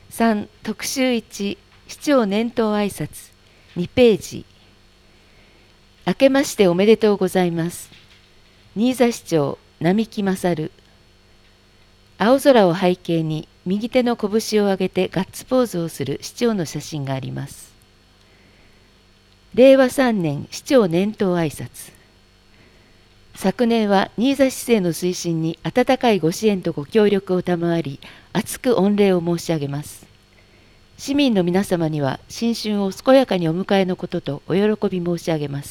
3、特集1、市長年頭挨拶、2ページ。明けましておめでとうございます。新座市長、並木勝。青空を背景に右手の拳を上げてガッツポーズをする市長の写真があります。令和3年市長年頭挨拶。昨年は新座市政の推進に温かいご支援とご協力を賜り、厚く御礼を申し上げます。市民の皆様には新春を健やかにお迎えのこととお喜び申し上げます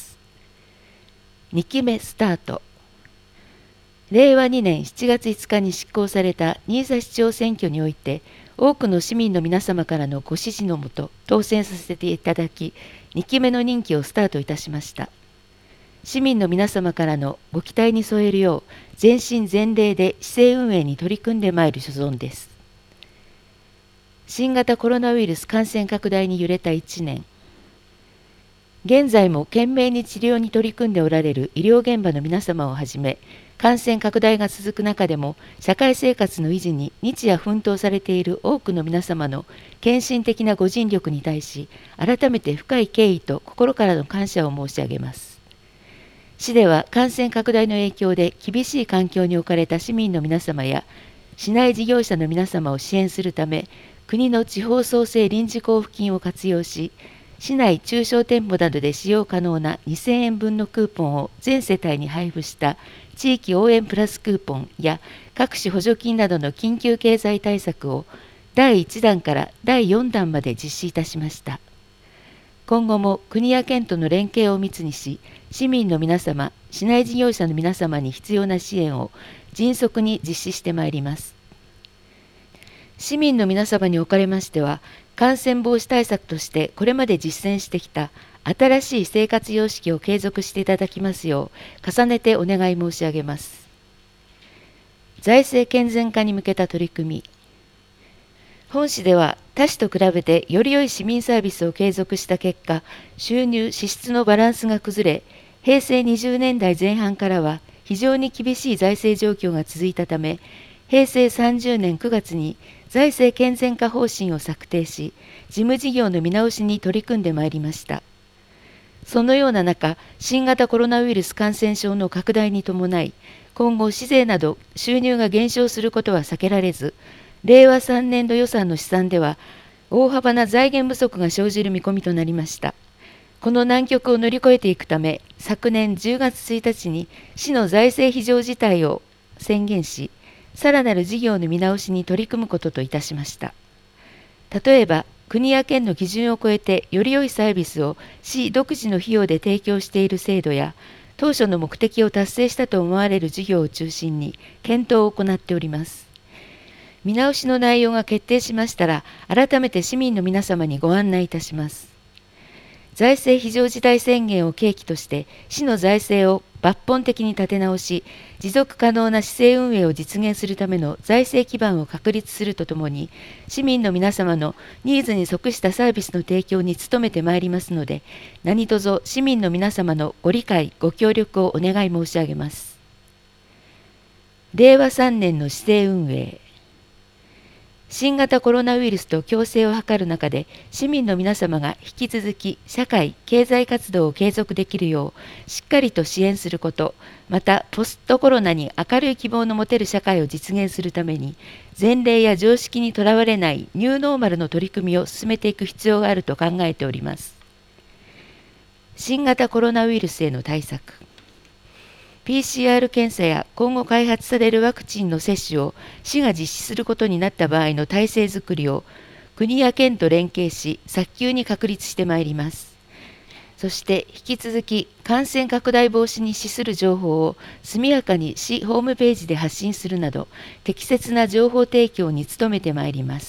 。2期目スタート。令和2年7月5日に執行された新座市長選挙において、多くの市民の皆様からのご支持のもと当選させていただき、2期目の任期をスタートいたしました。市民の皆様からのご期待に添えるよう、全身全霊で市政運営に取り組んでまいる所存です。新型コロナウイルス感染拡大に揺れた1年。現在も懸命に治療に取り組んでおられる医療現場の皆様をはじめ、感染拡大が続く中でも社会生活の維持に日夜奮闘されている多くの皆様の献身的なご尽力に対し、改めて深い敬意と心からの感謝を申し上げます。市では感染拡大の影響で厳しい環境に置かれた市民の皆様や市内事業者の皆様を支援するため、国の地方創生臨時交付金を活用し、市内中小店舗などで使用可能な2000円分のクーポンを全世帯に配布した地域応援プラスクーポンや各種補助金などの緊急経済対策を第1弾から第4弾まで実施いたしました。今後も国や県との連携を密にし、市民の皆様、市内事業者の皆様に必要な支援を迅速に実施してまいります。市民の皆様におかれましては、感染防止対策としてこれまで実践してきた新しい生活様式を継続していただきますよう、重ねてお願い申し上げます。財政健全化に向けた取り組み。本市では他市と比べてより良い市民サービスを継続した結果、収入・支出のバランスが崩れ、平成20年代前半からは非常に厳しい財政状況が続いたため、平成30年9月に財政健全化方針を策定し、事務事業の見直しに取り組んでまいりました。そのような中、新型コロナウイルス感染症の拡大に伴い、今後市税など収入が減少することは避けられず、令和3年度予算の試算では、大幅な財源不足が生じる見込みとなりました。この難局を乗り越えていくため、昨年10月1日に市の財政非常事態を宣言し、さらなる事業の見直しに取り組むことといたしました。例えば、国や県の基準を超えてより良いサービスを市独自の費用で提供している制度や、当初の目的を達成したと思われる事業を中心に検討を行っております。見直しの内容が決定しましたら、改めて市民の皆様にご案内いたします。財政非常事態宣言を契機として、市の財政を抜本的に立て直し、持続可能な市政運営を実現するための財政基盤を確立するとともに、市民の皆様のニーズに即したサービスの提供に努めてまいりますので、何卒市民の皆様のご理解、ご協力をお願い申し上げます。令和3年の市政運営。新型コロナウイルスと共生を図る中で、市民の皆様が引き続き社会・経済活動を継続できるよう、しっかりと支援すること、またポストコロナに明るい希望の持てる社会を実現するために、前例や常識にとらわれないニューノーマルの取り組みを進めていく必要があると考えております。新型コロナウイルスへの対策。PCR 検査や今後開発されるワクチンの接種を市が実施することになった場合の体制づくりを国や県と連携し、早急に確立してまいります。そして引き続き感染拡大防止に資する情報を速やかに市ホームページで発信するなど、適切な情報提供に努めてまいります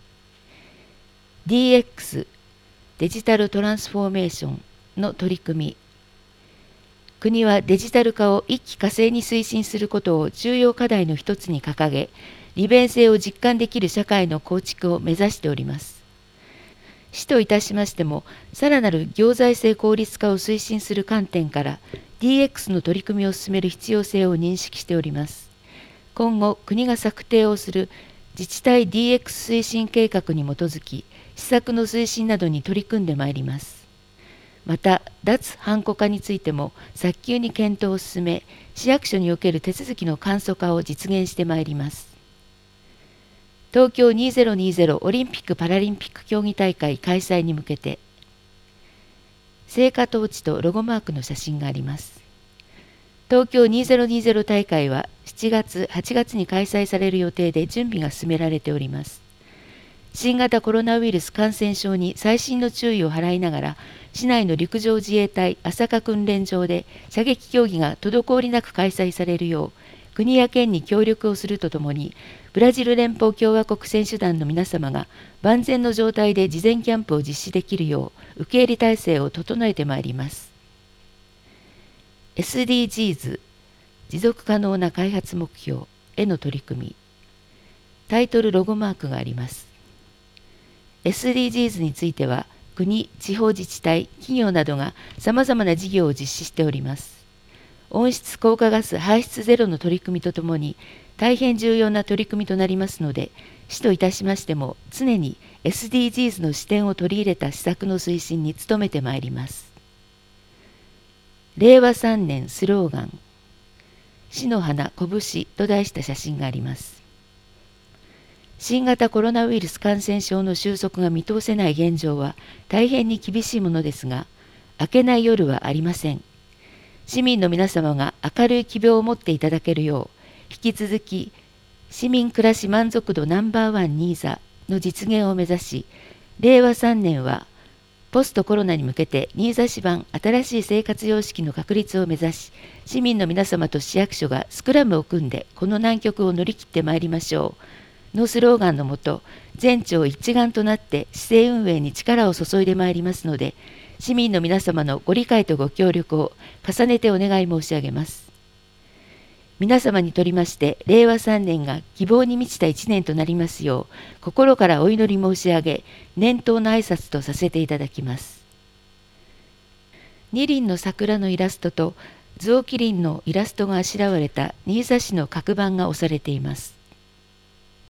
。DX デジタルトランスフォーメーションの取り組み。国はデジタル化を一気呵成に推進することを重要課題の一つに掲げ、利便性を実感できる社会の構築を目指しております。市といたしましても、さらなる行財政効率化を推進する観点から、DX の取り組みを進める必要性を認識しております。今後、国が策定をする自治体 DX 推進計画に基づき、施策の推進などに取り組んでまいります。また、脱ハンコ化についても早急に検討を進め、市役所における手続きの簡素化を実現してまいります。東京2020オリンピック・パラリンピック競技大会開催に向けて、聖火トーチとロゴマークの写真があります。東京2020大会は7月、8月に開催される予定で準備が進められております。新型コロナウイルス感染症に細心の注意を払いながら、市内の陸上自衛隊朝霞訓練場で射撃競技が滞りなく開催されるよう、国や県に協力をするとともに、ブラジル連邦共和国選手団の皆様が万全の状態で事前キャンプを実施できるよう受け入れ体制を整えてまいります。SDGs 持続可能な開発目標への取り組み、タイトルロゴマークがあります。SDGs については国、地方自治体、企業などがさまざまな事業を実施しております。温室効果ガス排出ゼロの取り組みとともに大変重要な取り組みとなりますので、市といたしましても常に SDGs の視点を取り入れた施策の推進に努めてまいります。令和3年スローガン、市の花拳と題した写真があります。新型コロナウイルス感染症の収束が見通せない現状は大変に厳しいものですが、明けない夜はありません。市民の皆様が明るい希望を持っていただけるよう、引き続き市民暮らし満足度No.1ニーザの実現を目指し、令和3年はポストコロナに向けてニーザ市版新しい生活様式の確立を目指し、市民の皆様と市役所がスクラムを組んでこの難局を乗り切ってまいりましょうのスローガンのもと、全庁一丸となって市政運営に力を注いでまいりますので、市民の皆様のご理解とご協力を重ねてお願い申し上げます。皆様にとりまして令和3年が希望に満ちた1年となりますよう心からお祈り申し上げ、年頭の挨拶とさせていただきます。二輪の桜のイラストと雑木林のイラストがあしらわれた新座市の角板が押されています。